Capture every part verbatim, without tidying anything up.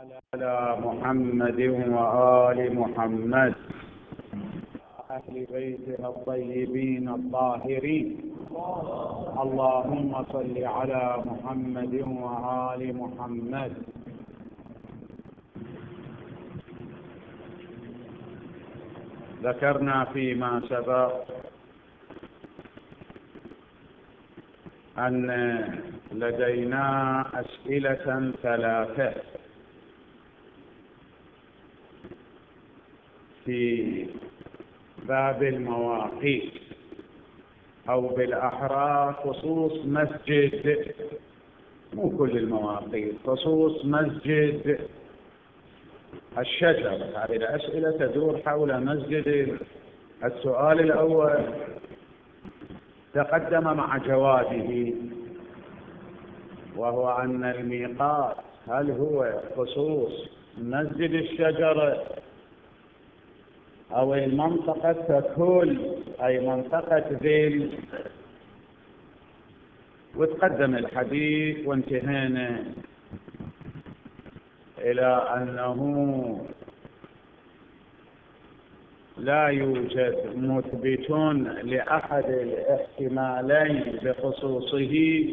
على محمد وآل محمد أهل بيته الطيبين الطاهرين. اللهم صل على محمد وآل محمد. ذكرنا فيما سبق أن لدينا أسئلة ثلاثة في باب المواقيت، أو بالأحرى خصوص مسجد، مو كل المواقيت، خصوص مسجد الشجر. هذه الأسئلة تدور حول مسجد. السؤال الأول تقدم مع جوابه، وهو أن الميقات هل هو خصوص مسجد الشجر أو المنطقة ككل، أي منطقة ذيل. وتقدم الحديث وانتهينا إلى أنه لا يوجد مثبتون لأحد الاحتمالين بخصوصه،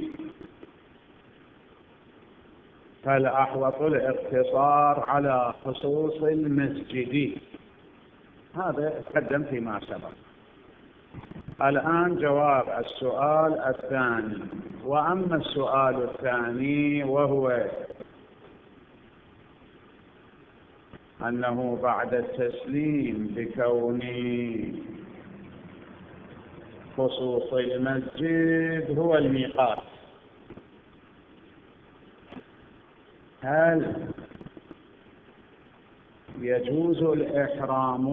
فالأحوط الاقتصار على خصوص المسجد. هذا تقدم فيما سبق. الآن جواب السؤال الثاني. وأما السؤال الثاني وهو أنه بعد التسليم بكون خصوص المسجد هو الميقات، هل يجوز الإحرام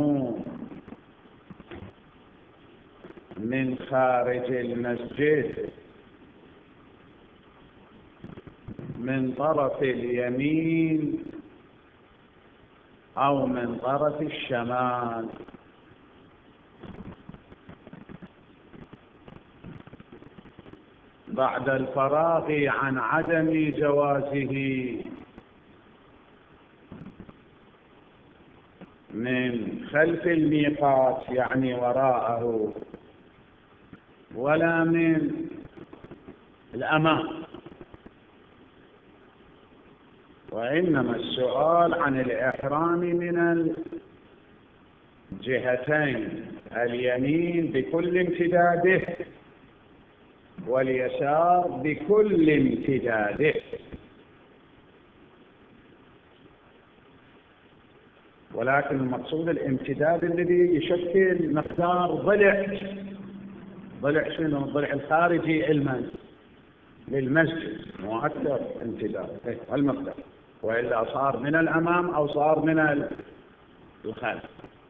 من خارج المسجد من طرف اليمين أو من طرف الشمال؟ بعد الفراغ عن عدم جوازه من خلف الميقات يعني وراءه، ولا من الأمام، وإنما السؤال عن الإحرام من الجهتين، اليمين بكل امتداده واليسار بكل امتداده. ولكن المقصود الامتداد الذي يشكل مقدار ضلع ضلع شنو؟ الضلع الخارجي علما للمسجد، مو أكثر امتداد المقدار، وإلا صار من الأمام أو صار من الخلف.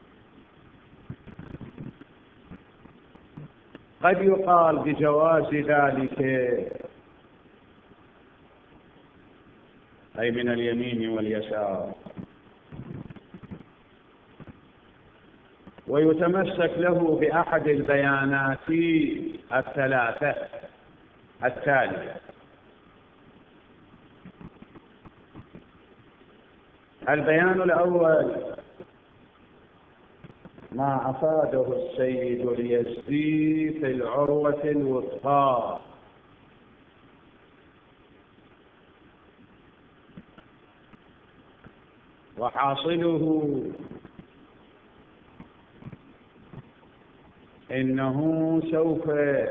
قد يقال بجواز ذلك، أي من اليمين واليسار، ويتمسك له بأحد البيانات الثلاثة التالية. البيان الأول ما أفاده السيد اليزدي في العروة الوثقى، وحاصله إنه سوف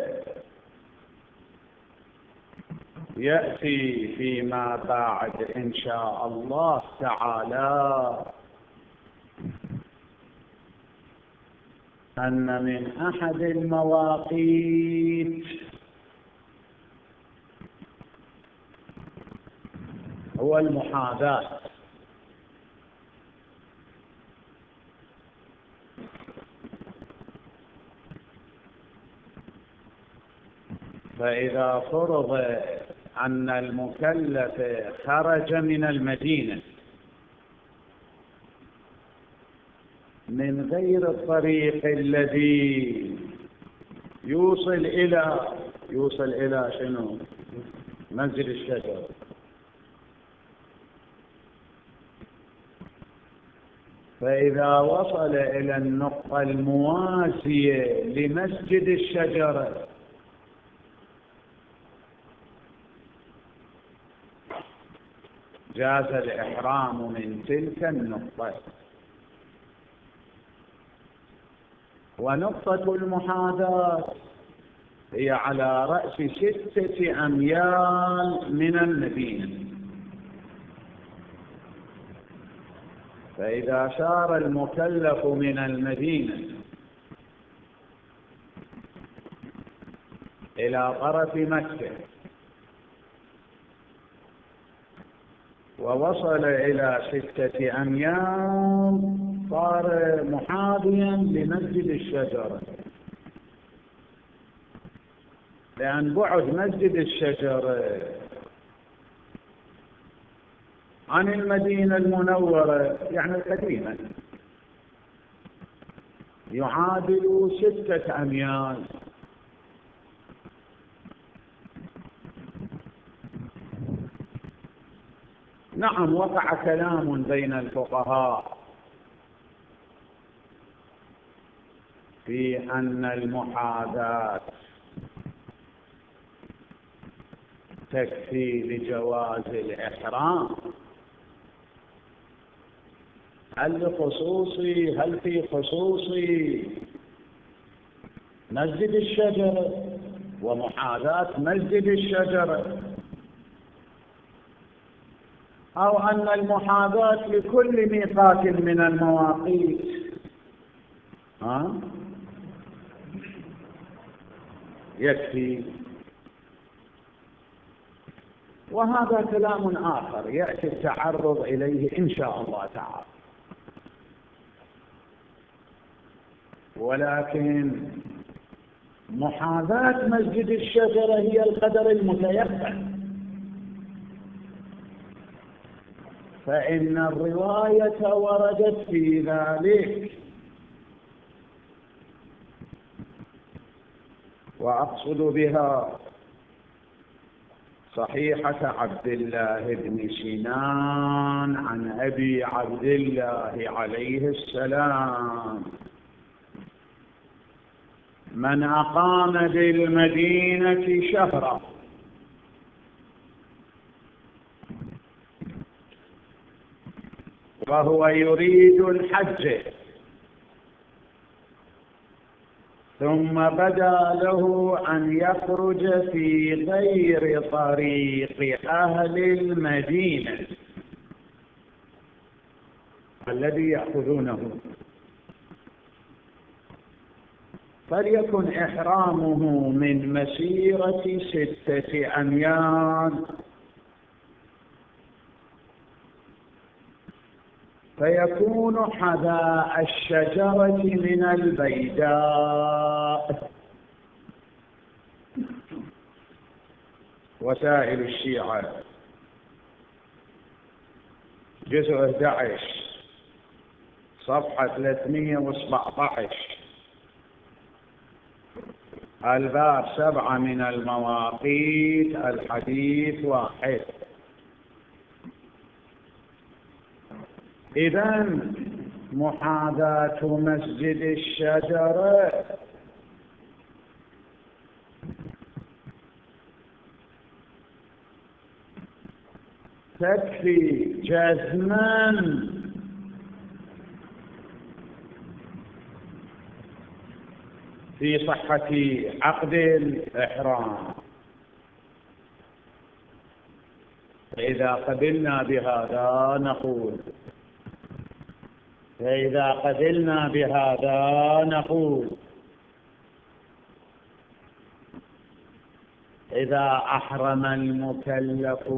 يأتي فيما بعد إن شاء الله تعالى أن من أحد المواقيت هو المحاذاة. فإذا فرض أن المكلف خرج من المدينة من غير الطريق الذي يوصل إلى يوصل إلى شنو؟ مسجد الشجر، فإذا وصل إلى النقطة الموازية لمسجد الشجرة جاز الإحرام من تلك النقطة. ونقطة المحاذاة هي على رأس ستة أميال من المدينة. فإذا سار المكلف من المدينة إلى طرف مكة ووصل إلى ستة أميال صار محاذيا لمسجد الشجرة، لأن بعد مسجد الشجرة عن المدينة المنورة يعني القديمة يعادل ستة أميال. نعم، وقع كلام بين الفقهاء في أن المحاذاة تكفي لجواز الإحرام. هل لخصوصي هل في خصوصي مسجد الشجرة ومحاذاة مسجد الشجرة، أو أن المحاذاة لكل ميقات من المواقيت ها يكفي؟ وهذا كلام آخر يأتي التعرض إليه إن شاء الله تعالى. ولكن محاذاة مسجد الشجرة هي القدر المتيقن، فإن الرواية وردت في ذلك، وأقصد بها صحيحة عبد الله بن سنان عن أبي عبد الله عليه السلام: من أقام بالمدينة شهرا وهو يريد الحج ثم بدا له أن يخرج في غير طريق أهل المدينة الذي يأخذونه، فليكن إحرامه من مسيرة ستة أميال، فيكون حذاء الشجرة من البيداء. وسائل الشيعة جزء أحد عشر صفحة ثلاثمئة وسبعة عشر، الباب سبعة من المواقيت، الحديث واحد. إذن محاذاة مسجد الشجرة تكفي جزما في صحة عقد الإحرام. فإذا قبلنا بهذا نقول فإذا قبلنا بهذا نقول إذا أحرم المكلف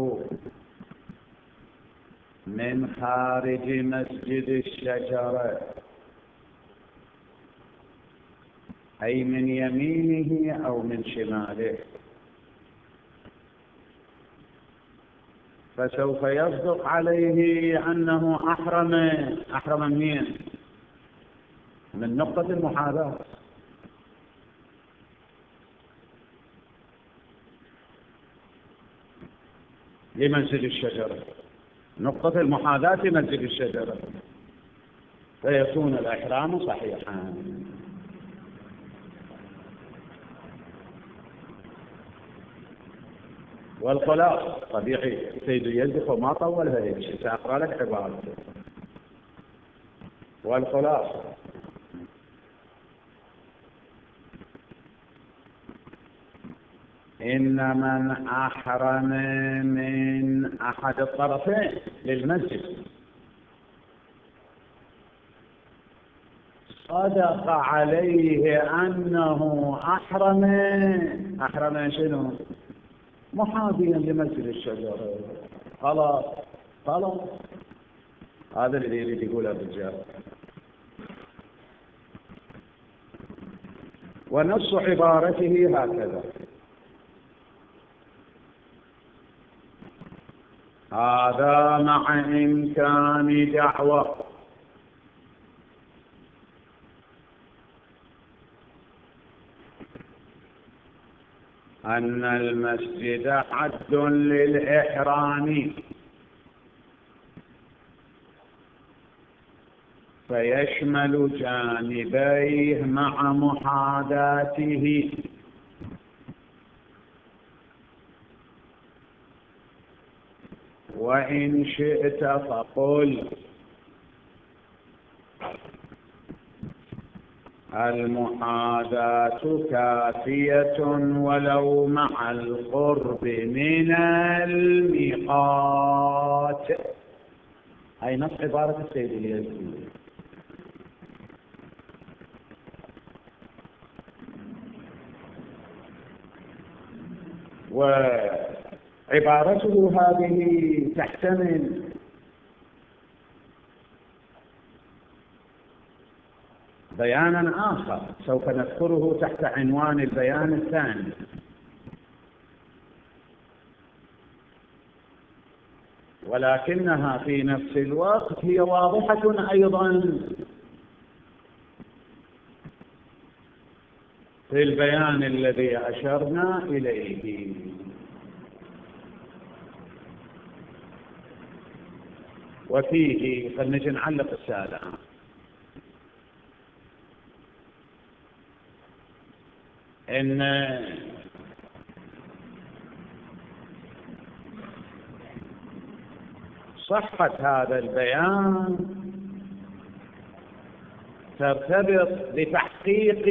من خارج مسجد الشجرة أي من يمينه أو من شماله، فسوف يصدق عليه أنه أحرم أحرم منين؟ من نقطة المحاذاة. لمسجد الشجرة، نقطة المحاذاة مسجد الشجرة. فيكون الإحرام صحيحا. والخلاص طبيعي سيد يزدق وما طول هذه سأقرأ لك عبارة. والخلاص إن من أحرم من أحد الطرفين للمسجد صدق عليه أنه أحرم أحرم شنو؟ محاذيا لمسجد الشجرة. خلاص خلاص هذا اللي يريد يقوله الرجال. ونص عبارته هكذا: هذا مع إمكان دعوة أن المسجد حد للإحرام فيشمل جانبيه مع محاذاته، وإن شئت فقل المحاذاة كافية ولو مع القرب من الميقات. هاي نص عبارة السيد اليزيدي. وعبارته هذه تحتمل بيانا آخر سوف نذكره تحت عنوان البيان الثاني، ولكنها في نفس الوقت هي واضحة أيضا في البيان الذي أشرنا إليه. وفيه فلنجي نعلق السادة. إن صحة هذا البيان ترتبط بتحقيق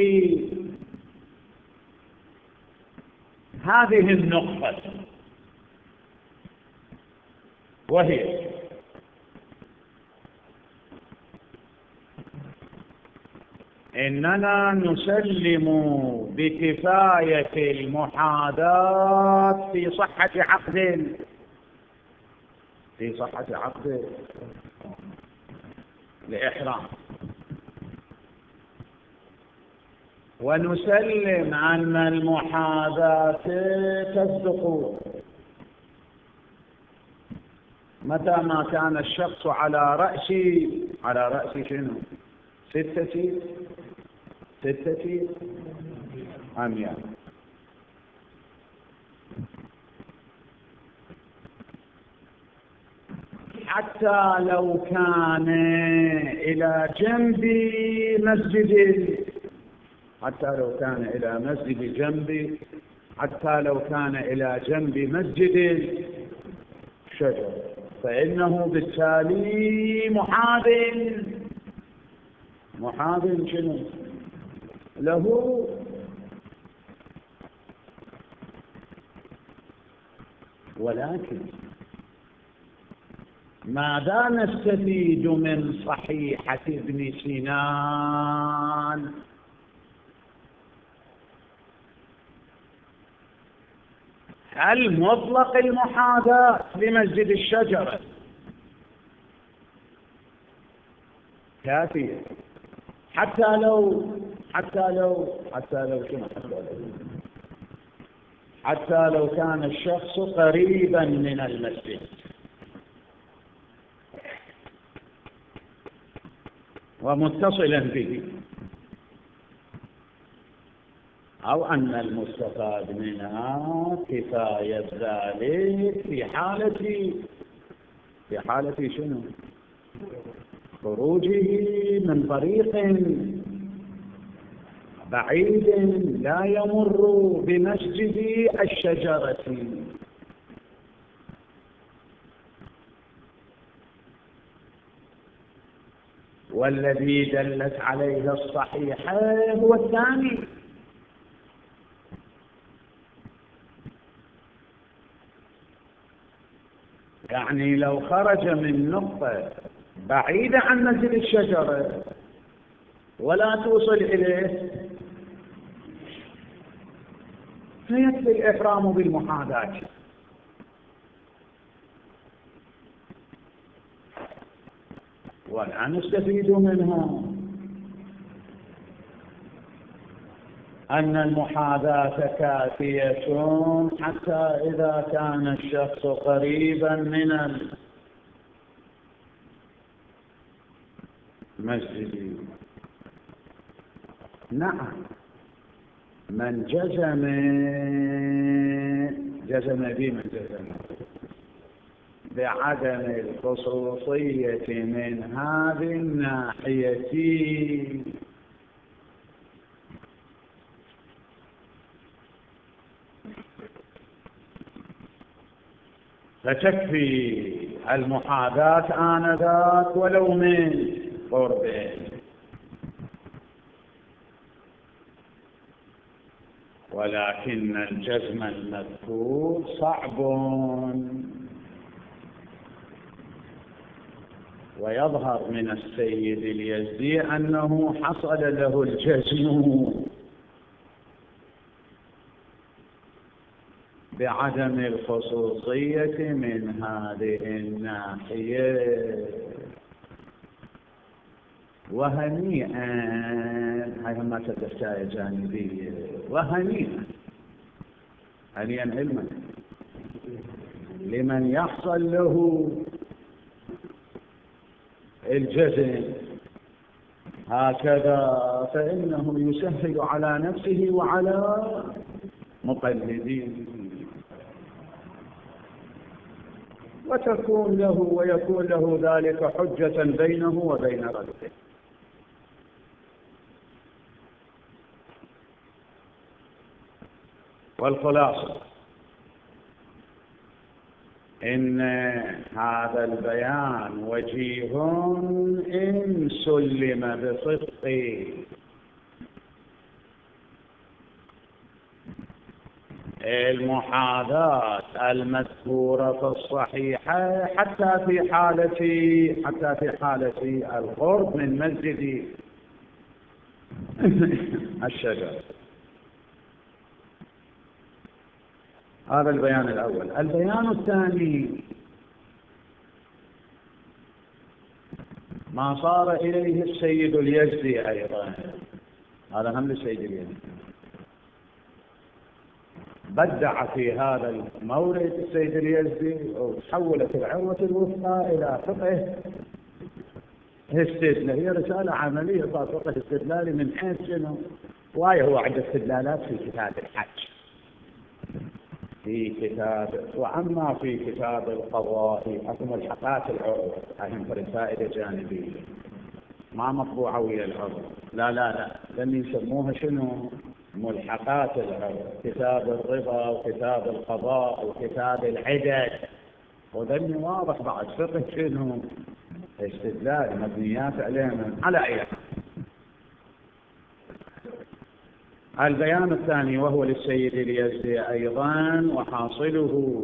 هذه النقطة، وهي إننا نسلم بكفاية المحاذاة في صحة عقد في صحة عقد الإحرام، ونسلم أن المحاذاة تصدق متى ما كان الشخص على رأس على رأس شنو؟ ستة ستة أميال. حتى لو كان إلى جنب مسجد حتى لو كان إلى مسجد جنب حتى لو كان إلى جنب مسجد الشجر، فإنه بالتالي محاذ محاذ شنو له. ولكن ماذا نستفيد من صحيحة ابن سينان؟ هل مطلق المحاذاة لمسجد الشجرة كافية حتى لو حتى لو حتى لو شنو حتى لو كان الشخص قريبا من المسجد ومتصلا به، أو أن المستفاد منها كفاية ذلك في حالة في حالة شنو؟ خروجه من طريق بعيد لا يمر بمسجد الشجرة. والذي دلت عليه الصحيحة هو الثاني، يعني لو خرج من نقطة بعيدة عن مسجد الشجرة ولا توصل إليه فيكفي الإحرام بالمحاذاة. والآن نستفيد منها أن المحاذاة كافية حتى إذا كان الشخص قريبا من المسجد. نعم، من جزم جزم بمن جزم بعدم الخصوصية من هذه الناحية فتكفي المحاذاة آنذاك ولو من قربه. ولكن الجزم المذكور صعب، ويظهر من السيد اليزدي أنه حصل له الجزم بعدم الخصوصية من هذه الناحية. وهنيئا، هاي هم تدفعي جانبية، وهنيئا هنيئا علما لمن يحصل له الجزم هكذا، فإنه يسهل على نفسه وعلى مقلدين، وتكون له ويكون له ذلك حجة بينه وبين ربه. والخلاصة إن هذا البيان وجيه إن سلم بصدق المحاذاة المذكورة في الصحيحة حتى في حالة حتى في حالة القرب من مسجد الشجر. هذا البيان الأول. البيان الثاني ما صار إليه السيد اليزدي أيضا، هذا هم السيد اليزدي بدع في هذا المورد السيد اليزدي، وتحولت العروة الوثقى إلى فقه استدلالي. هي رسالة عملية فقه استدلالي من حيث شنو؟ وايه هو عدة استدلالات في كتاب الحج، في كتاب، وأما في كتاب القضاء حكم الحقات العروة، أهم فائدة جانبية ما مطبوعة ويا العروة، لا لا لا لم يسموها شنو؟ ملحقات العروة، كتاب الربا وكتاب القضاء وكتاب العدد، وذني واضح بعد فقه شنو؟ استدلال مبنيات علينا على أي. البيان الثاني وهو للسيد اليزدي أيضا، وحاصله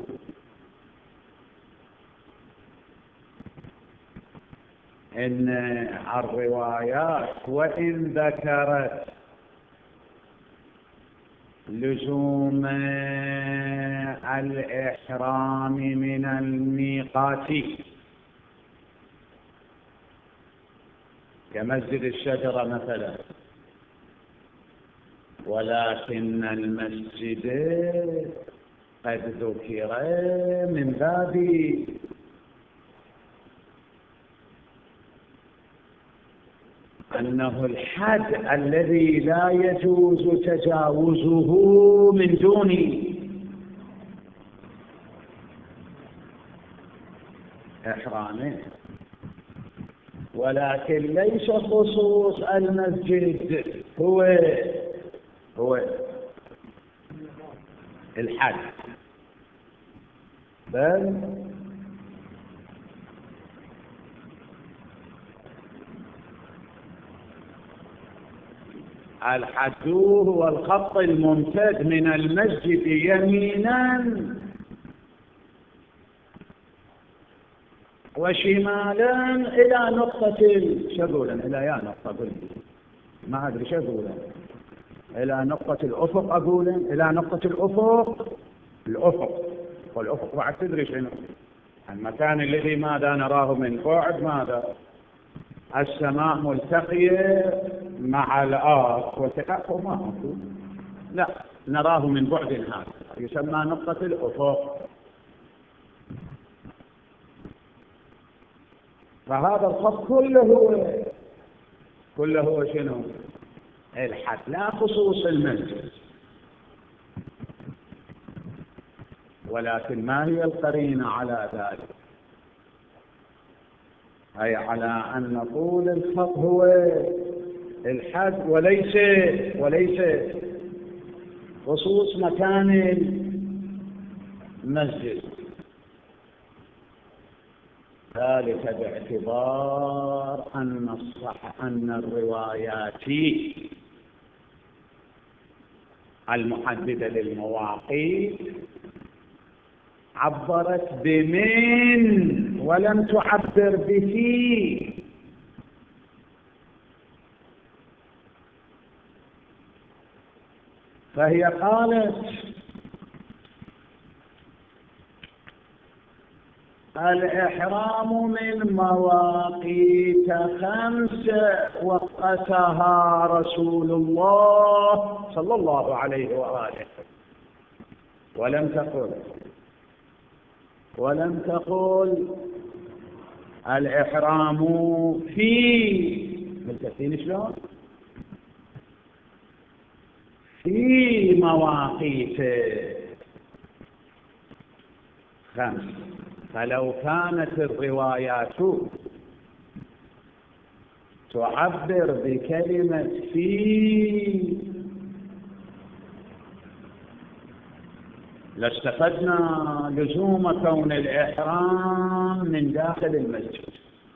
إن الروايات وإن ذكرت لزوم الإحرام من الميقات كمسجد الشجرة مثلا، ولكن المسجد قد ذكر من باب أنه الحد الذي لا يجوز تجاوزه من دون إحرامه. ولكن ليس خصوص المسجد هو هو الحد، بل الحد هو الخط الممتد من المسجد يمينا وشمالا إلى نقطة شغولا إلى يا نقطة قل ما أدري شغولا إلى نقطة الأفق، أقول إلى نقطة الأفق الأفق والأفق بعد تدري شنو المكان الذي ماذا نراه من بعد، ماذا السماء ملتقية مع الأرض والتكافؤ ما هو، لا نراه من بعد هذا يسمى نقطة الأفق. فهذا الخط كله هو كله هو شنو الحد، لا خصوص المسجد. ولكن ما هي القرينة على ذلك؟ أي على أن طول الخط هو الحد وليس وليس خصوص مكان المسجد. ذلك باعتبار أن الصح أن الروايات المحددة للمواقيت عبرت بمن ولم تعبر بفي، فهي قالت الإحرام من مواقيت خمس وقتها رسول الله صلى الله عليه وآله، ولم تقل ولم تقل الإحرام في ملتفين شلون في مواقيت خمس. فلو كانت الروايات تعبر بكلمة في لاستفدنا لزوم كون الإحرام من داخل المسجد،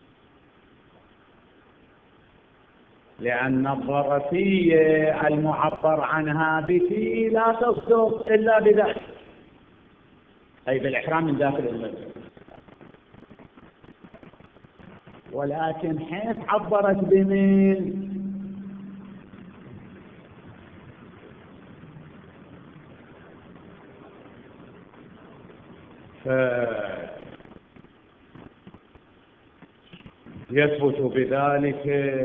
لأن الظرفية المعبر عنها بفي لا تصدق إلا بذلك، أي بالإحرام من داخل المسجد. ولكن حيث عبرت بمن يثبت بذلك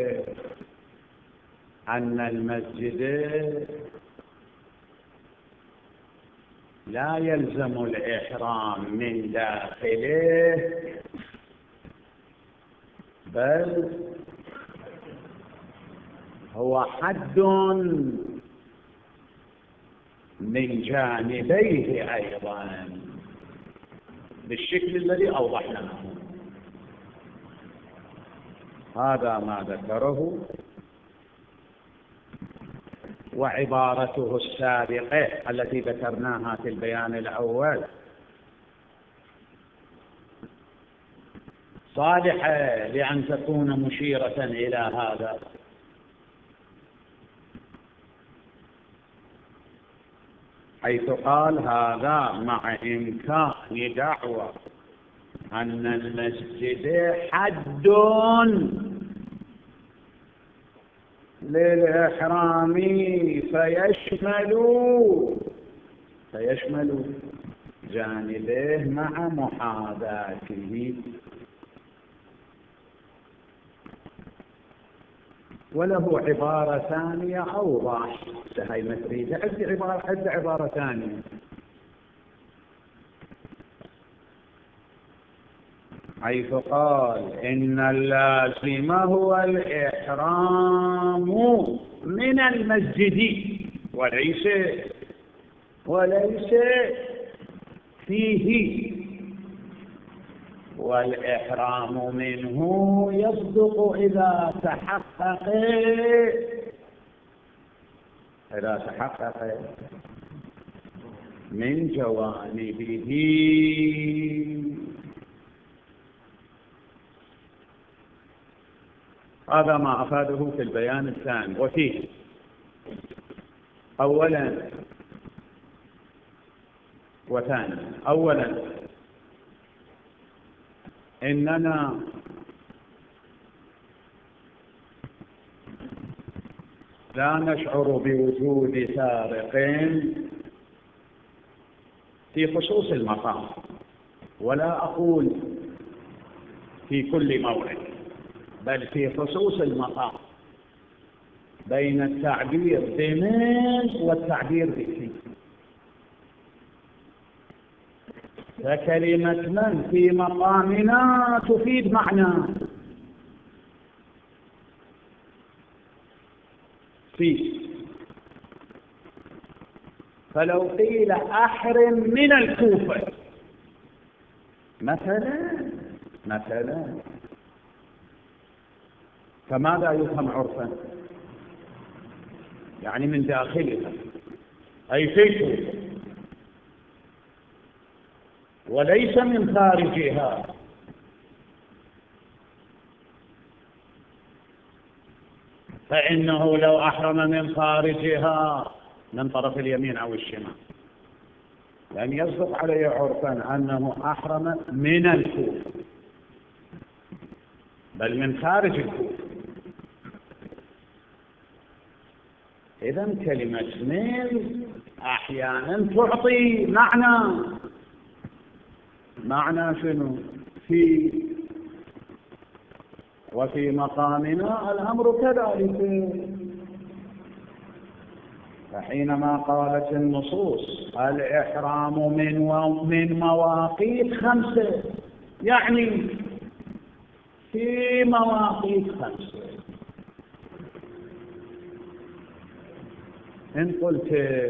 أن المسجد لا يلزم الإحرام من داخله، بل هو حد من جانبيه أيضا بالشكل الذي أوضحناه. هذا ما ذكره، وعبارته السابقة التي ذكرناها في البيان الأول صالحة لأن تكون مشيرة إلى هذا. حيث قال هذا مع إمكان دعوى أن المسجد حد للإحرام فيشمل فيشمل جانبه مع محاذاته. وله عبارة ثانية أوضح، هاي متريدة عد عبارة عد عبارة ثانية، حيث قال إن اللازم هو الإحرام من المسجد وليس وليس فيه. والإحرام منه يصدق إذا تحقق إذا تحقق من جوانبه. هذا ما أفاده في البيان الثاني. وفيه أولا وثانيا. أولا إننا لا نشعر بوجود سارق في خصوص المقام، ولا أقول في كل موعد، بل في خصوص المقام، بين التعبير بمن والتعبير بفي. فكلمة من في مقامنا تفيد معنى في. فلو قيل أحرم من الكوفة مثلا مثلا فماذا يفهم عرفا؟ يعني من داخلها، أي في الكوفة، وليس من خارجها. فإنه لو أحرم من خارجها من طرف اليمين أو الشمال لأن يصدق عليه عرفا أنه أحرم من الكوفة بل من خارج الكوفة. إذن كلمة من أحيانا تعطي معنى معنى شنو؟ في. وفي مقامنا الأمر كذلك. فحينما قالت النصوص الإحرام من من مواقيت خمسة، يعني في مواقيت خمسة. إن قلت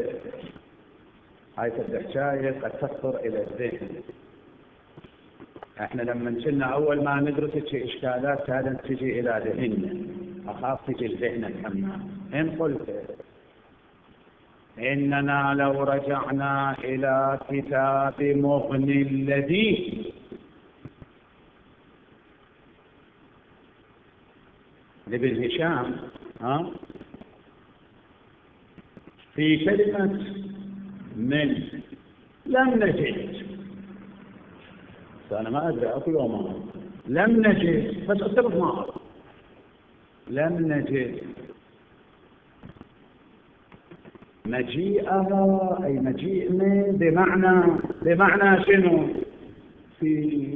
هاي الحكاية قد تخطر إلى الذهن. احنا لما كنا أول ما ندرس إشكالات كانت تجي إلى ذهننا، أخاف تجي الذهن الحمام. إن قلت إننا لو رجعنا إلى كتاب مغني اللذيذ لابن هشام ها في كلمة من لم نجد، فأنا ما أدري أقول وما لم نجد، بس أتفق معه لم نجد مجيئها، أي مجيء من بمعنى بمعنى شنو؟ في.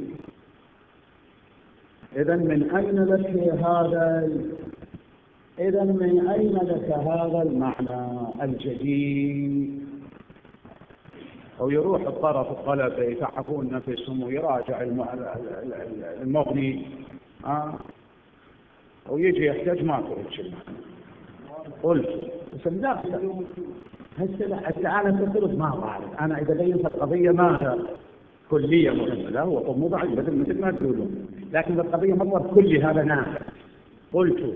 إذن من أين لك هذا إذن من أين لك هذا المعنى الجديد؟ أو يروح الطرف الطلبة يتعبون نفسهم ويراجع المغني آه ويجي يحتاج ما أقول شيء. قلت بس لا هسه أنا تفرض ما بعرف أنا إذا بينت القضية ماذا كلية مهمة. لا هو مو ضعيف مثل مثل ما تقولون، لكن القضية مطلب كلي هذا نافع. قلت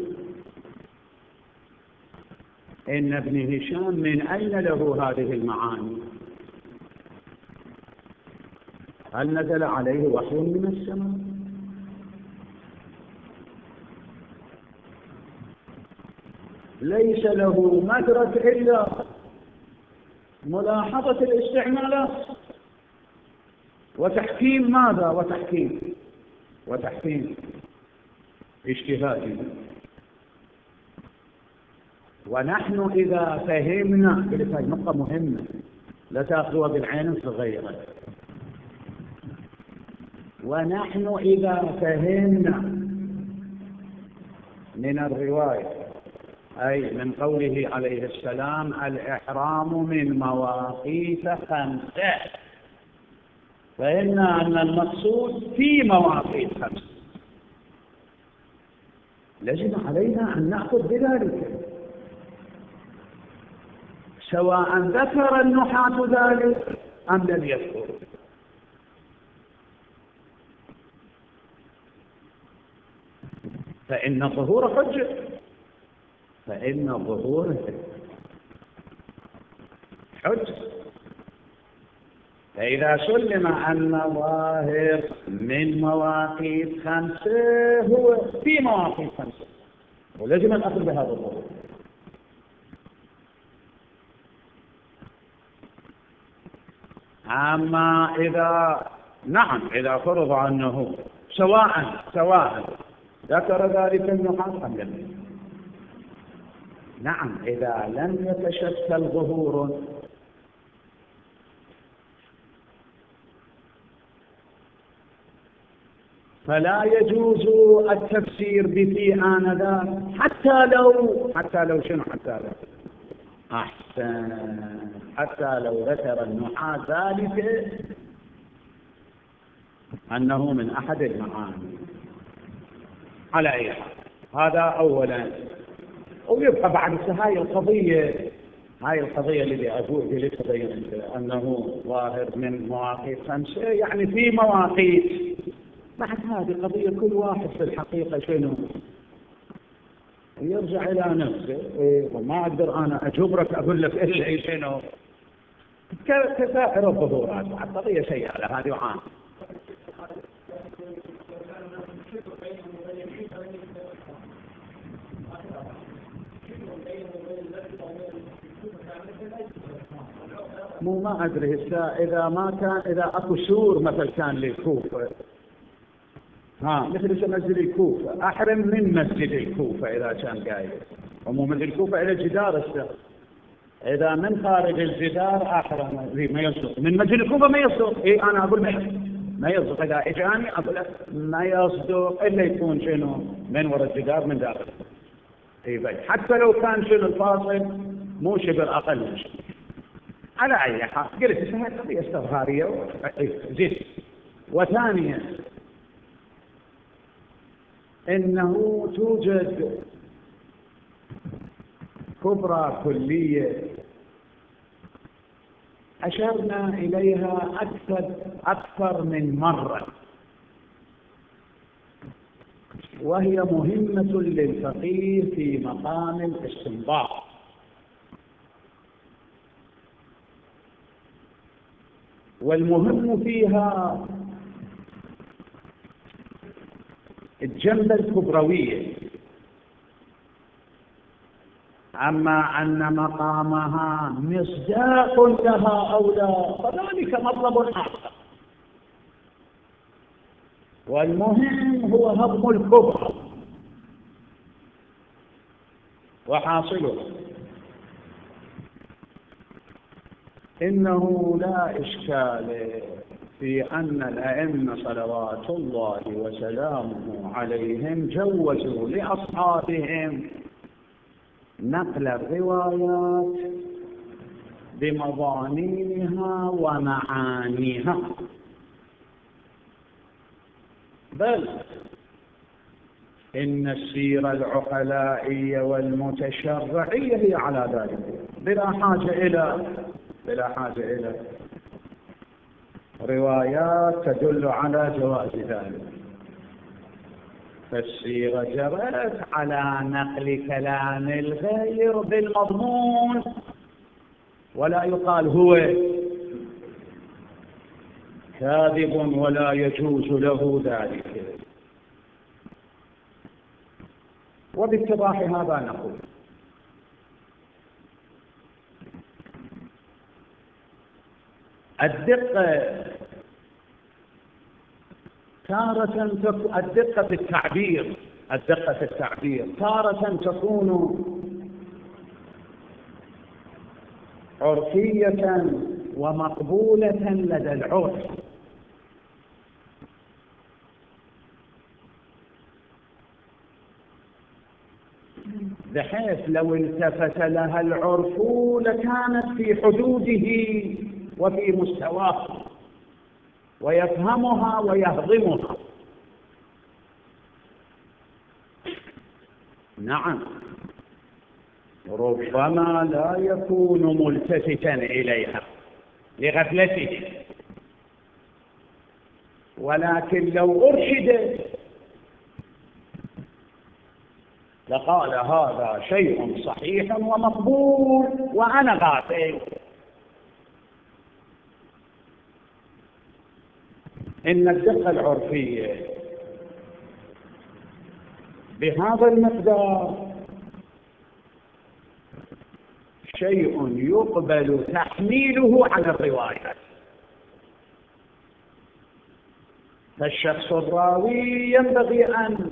إن ابن هشام من أين له هذه المعاني؟ هل نزل عليه وحي من السماء؟ ليس له مدرك إلا ملاحظة الاستعمالات وتحكيم ماذا؟ وتحكيم وتحكيم اجتهادي. ونحن إذا فهمنا هذه نقطة مهمة لا تأخذوها بالعين الصغيرة. ونحن إذا فهمنا من الرواية أي من قوله عليه السلام الإحرام من مواقيت خمسة، فإن أن المقصود في مواقيت خمسة، لازم علينا أن نأخذ بذلك سواء ذكر النحاة ذلك أم لم يذكر. فإن الظهور حجة، فإن الظهور حجة. فإذا سلم أن ظاهر من مواقيت خمسة هو في مواقيت خمسة، ولازم الأخذ بهذا الظهور. أما إذا نعم إذا فرض أنه سواء سواء ذكر ذلك النحاة أم لم، نعم إذا لم يتشكل ظهور فلا يجوز التفسير بفي آنذاك، حتى لو حتى لو شنو حتى لو أحسن حتى لو ذكر النحاة ذلك أنه من أحد المعاني. على أي حال هذا أولا. ويبقى بعد هاي القضية هاي القضية اللي أقول لي تبين أنه ظاهر من مواقيت خمسة، يعني في مواقيت. بعد هذه قضية كل واحد في الحقيقة شنو يرجع إلى نفسه، وما أقدر أنا أجبرك أقول لك إلا شنو كسائر الظهورات. قضية سيئة هذه وعام. مو ما أدري إذا ما كان إذا أكو سور مثل كان للكوفة، ها مثل مسجد الكوفة أحرم من مسجد الكوفة إذا كان قايل، ومو من الكوفة إلى جدار السقف. إذا من خارج الجدار أحرم ما يصدق، من مسجد الكوفة ما يصدق. إيه أنا أقول ما يصدق. إذا إجاني أقول ما يصدق إلا يكون شنو من وراء الجدار من داخل. إيه حتى لو كان شنو الفاصل مو شبر أقل من شبر. على أي حال قلت هذه قضية استظهارية زين. وثانيا إنه توجد كبرى كلية أشرنا إليها أكثر أكثر من مرة، وهي مهمة للفقيه في مقام الاستنباط. والمهم فيها الجنبة الكبروية. أما أن مقامها مصداق لها أو لا فذلك مطلب آخر. والمهم هو هضم الكبرى وحاصله إنه لا إشكال في أن الأئمة صلوات الله وسلامه عليهم جوزوا لأصحابهم نقل الروايات بمضامينها ومعانيها، بل إن السيرة العقلائية والمتشرعية هي على ذلك، بلا حاجة إلى بلا حاجة إلى روايات تدل على جواز ذلك. فالسيرة جرت على نقل كلام الغير بالمضمون، ولا يقال هو كاذب ولا يجوز له ذلك. وباتضاح هذا نقول الدقة تارة الدقة في التعبير الدقة في التعبير تارة تكون عرفية ومقبولة لدى العرف، بحيث لو التفت لها العرف لكانت في حدوده وفي مستواه ويفهمها ويهضمها. نعم ربما لا يكون ملتفتا إليها لغفلته، ولكن لو أرشد لقال هذا شيء صحيح ومقبول وأنا غافل. إن الدقة العرفية بهذا المقدار شيء يقبل تحميله على الروايات، فالشخص الراوي ينبغي أن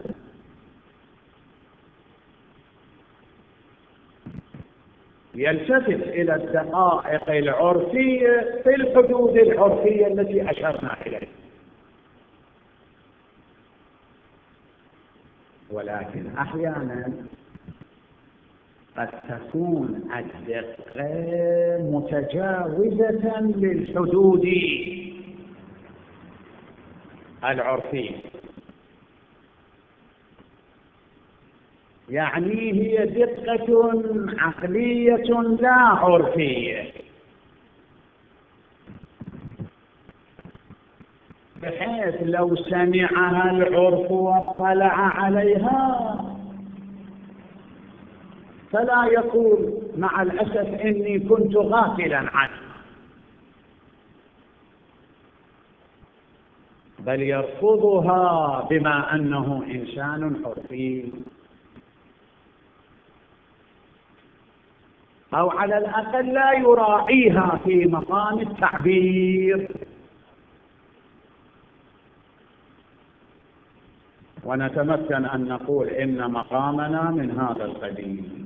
يلتفت إلى الدقائق العرفية في الحدود العرفية التي أشرنا إليها. ولكن أحيانا قد تكون الدقة متجاوزة للحدود العرفية، يعني هي دقة عقلية لا عرفية، بحيث لو سمعها العرف واطلع عليها فلا يقول مع الأسف إني كنت غافلا عنه، بل يرفضها بما أنه إنسان عرفي، أو على الأقل لا يراعيها في مقام التعبير. ونتمكن أن نقول إن مقامنا من هذا القبيل.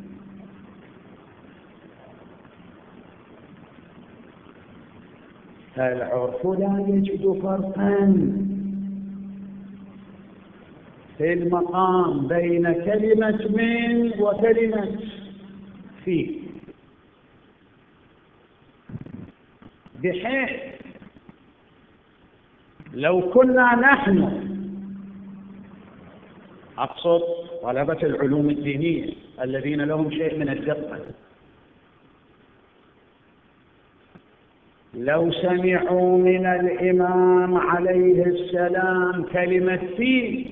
فالعرف لا يجد فرقا في المقام بين كلمة من وكلمة في، بحيث لو كنا نحن أقصد طلبة العلوم الدينية الذين لهم شيء من الدقة، لو سمعوا من الإمام عليه السلام كلمة في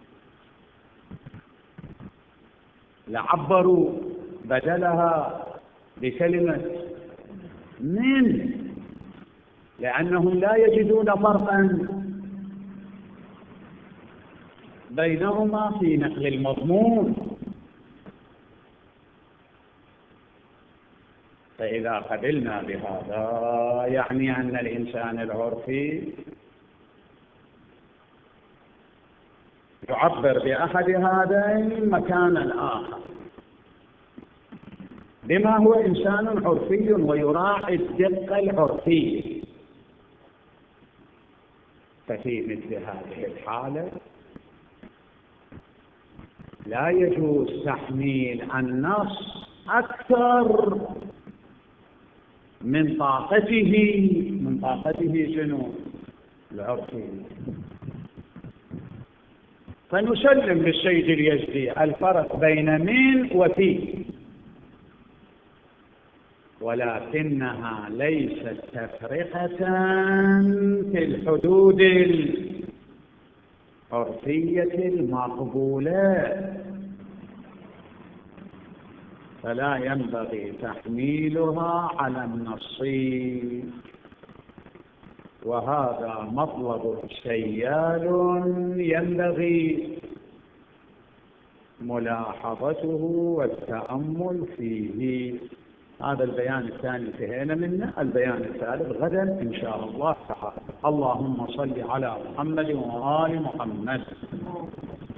لعبروا بدلها بكلمة من، لأنهم لا يجدون فرقا بينهما في نقل المضمون. فإذا قبلنا بهذا يعني أن الإنسان العرفي يعبر بأحد هذين مكانا آخر بما هو إنسان عرفي ويراعي الدقة العرفية. ففي مثل هذه الحالة لا يجوز تحميل النص أكثر من طاقته من طاقته شنو؟ العرفي. فنسلم للسيد اليزدي الفرق بين من وفي، ولكنها ليست تفرقة في الحدود العرفية المقبولة، فلا ينبغي تحميلها على النص، وهذا مطلب سيال ينبغي ملاحظته والتأمل فيه. هذا البيان الثاني انتهينا منه. البيان الثالث غدا إن شاء الله تعالى. اللهم صل على محمد وآل محمد.